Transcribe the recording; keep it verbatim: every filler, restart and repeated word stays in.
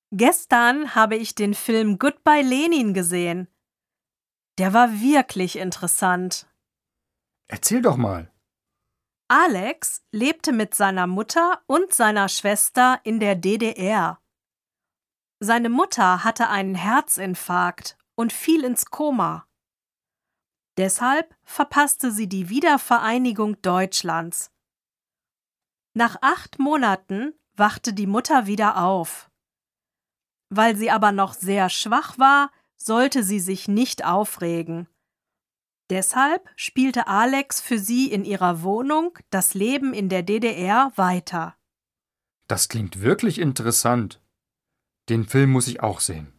Gestern habe ich den Film Goodbye Lenin gesehen. Der war wirklich interessant. Erzähl doch mal. Alex lebte mit seiner Mutter und seiner Schwester in der D D R. Seine Mutter hatte einen Herzinfarkt und fiel ins Koma. Deshalb verpasste sie die Wiedervereinigung Deutschlands. Nach acht Monaten wachte die Mutter wieder auf. Weil sie aber noch sehr schwach war, sollte sie sich nicht aufregen. Deshalb spielte Alex für sie in ihrer Wohnung das Leben in der D D R weiter. Das klingt wirklich interessant. Den Film muss ich auch sehen.